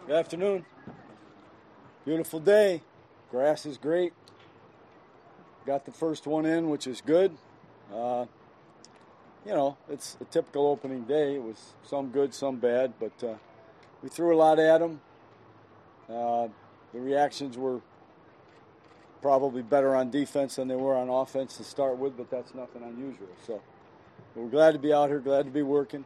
Good afternoon. Beautiful day. Grass is great. Got the first one in, which is good. It's a typical opening day. It was some good, some bad, but we threw a lot at them. The reactions were probably better on defense than they were on offense to start with, but that's nothing unusual. So we're glad to be out here, glad to be working.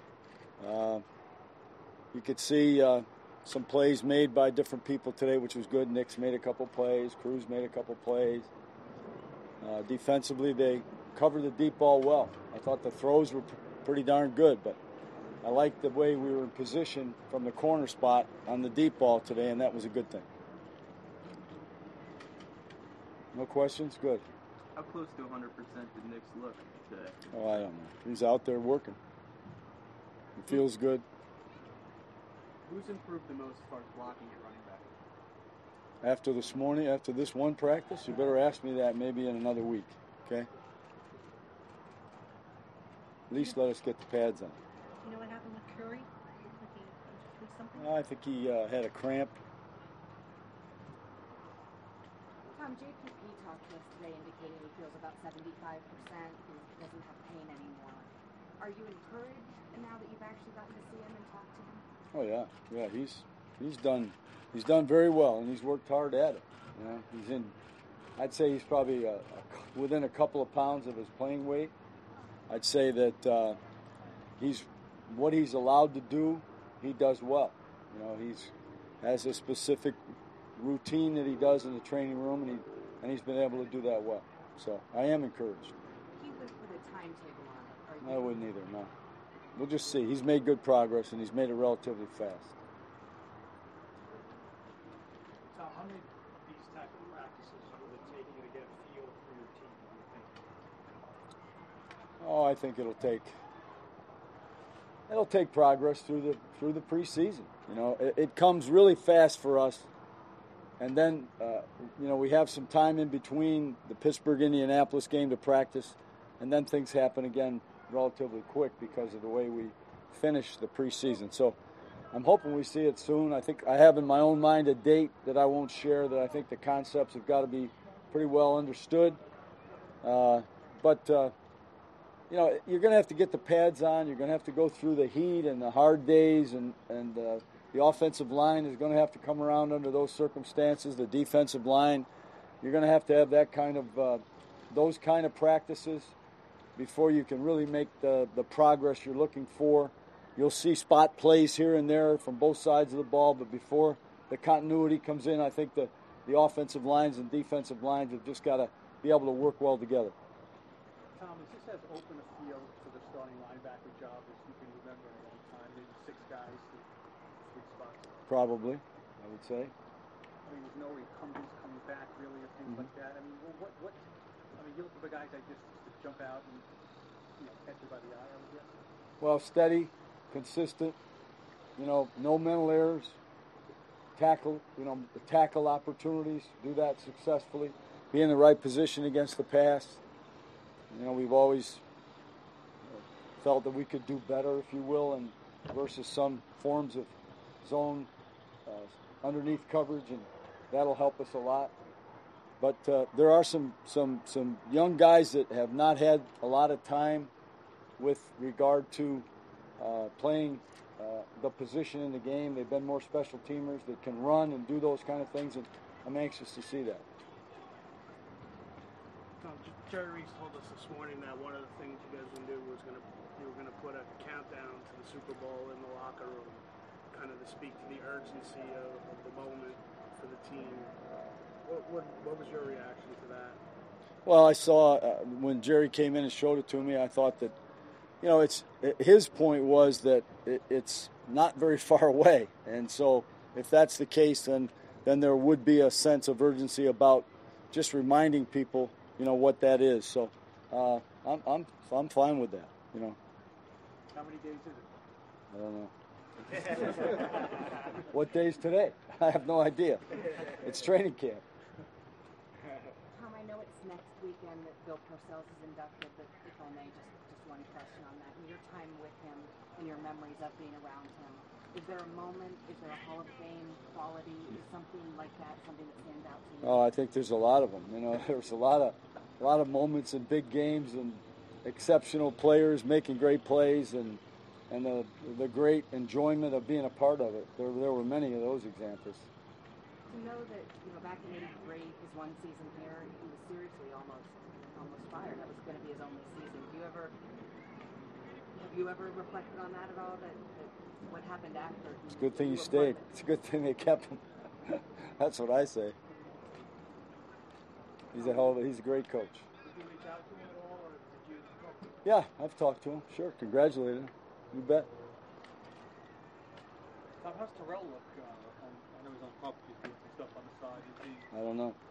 You could see some plays made by different people today, which was good. Nick's made a couple plays. Cruz made a couple plays. Defensively, they covered the deep ball well. I thought the throws were pretty darn good, but I liked the way we were in position from the corner spot on the deep ball today, and that was a good thing. No questions? Good. How close to 100% did Nick's look today? Oh, I don't know. He's out there working. He feels good. Who's improved the most as far as blocking at running back? After this morning, after this one practice, you better ask me that maybe in another week, okay? At least let us get the pads on. You know what happened with Curry? Something? I think he had a cramp. Tom, JPP talked to us today indicating he feels about 75% and doesn't have pain anymore. Are you encouraged now that you've actually gotten to see him and talk to him? Oh yeah. He's done very well, and he's worked hard at it. You know, I'd say he's probably within a couple of pounds of his playing weight. I'd say that what he's allowed to do, he does well. You know, he's has a specific routine that he does in the training room, and he's been able to do that well. So I am encouraged. He went with a timetable on it. I wouldn't either, no. We'll just see. He's made good progress, and he's made it relatively fast. Tom, how many of these type of practices will it take you to get a feel for your team, do you think? Oh, I think it'll take progress through the preseason. You know, it comes really fast for us, and then we have some time in between the Pittsburgh-Indianapolis game to practice, and then things happen again relatively quick because of the way we finish the preseason. So I'm hoping we see it soon. I think I have in my own mind a date that I won't share, that I think the concepts have got to be pretty well understood. But you're going to have to get the pads on. You're going to have to go through the heat and the hard days, and the offensive line is going to have to come around under those circumstances. The defensive line, you're going to have that kind of those kind of practices before you can really make the progress you're looking for. You'll see spot plays here and there from both sides of the ball, but before the continuity comes in, I think the offensive lines and defensive lines have just got to be able to work well together. Tom, is this as open a field for the starting linebacker job as you can remember in a long time? Maybe 6 guys to 3 spots? Probably, I would say. I mean, there's no incumbents coming back, really, or things like that. I mean, you look for the guys that just jump out and catch you by the eye, I would guess. Well, steady, consistent, no mental errors, tackle opportunities, do that successfully, be in the right position against the pass. We've always felt that we could do better, if you will, and versus some forms of zone underneath coverage, and that'll help us a lot. But there are some young guys that have not had a lot of time with regard to playing the position in the game. They've been more special teamers that can run and do those kind of things, and I'm anxious to see that. Jerry Reese told us this morning that one of the things you guys would do was you were going to put a countdown to the Super Bowl in the locker room, kind of to speak to the urgency of the moment for the team. What was your reaction to that? Well, I saw when Jerry came in and showed it to me, I thought that, his point was that it's not very far away. And so if that's the case, then there would be a sense of urgency about just reminding people, what that is. So I'm fine with that, How many days is it? I don't know. What day is today? I have no idea. It's training camp. Tom, I know it's next weekend that Bill Parcells is inducted, but if I may, just one question on that. In your time with him and your memories of being around him, is there a moment, is there a Hall of Fame quality? Is something like that something that stands out to you? Oh, I think there's a lot of them. You know, there's a lot of moments in big games and exceptional players making great plays and the great enjoyment of being a part of it. There were many of those examples. To know that, back in '83, his one season here, he was seriously almost fired. That was going to be his only season. Have you ever reflected on that at all? That what happened after? It's a good thing you stayed. It's a good thing they kept him. That's what I say. He's a great coach. Did you reach out to him at all, or did you talk to him? Yeah, I've talked to him. Sure, congratulated him. You bet. Tom, how's Terrell look? I know he's on pump, he's doing some stuff on the side. I don't know.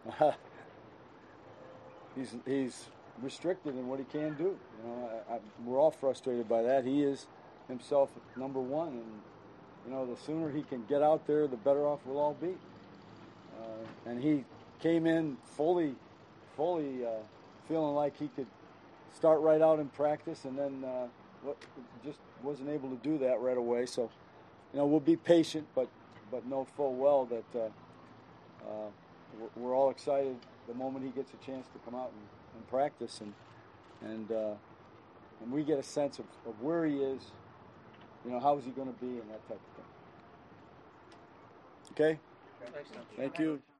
He's restricted in what he can do. We're all frustrated by that. He is himself number one, and the sooner he can get out there, the better off we'll all be. And he came in fully feeling like he could start right out in practice, and then just wasn't able to do that right away. So, we'll be patient, but know full well that we're all excited the moment he gets a chance to come out and practice, and we get a sense of where he is, how is he going to be, and that type of thing. Okay? Thanks, Tom. Thank you.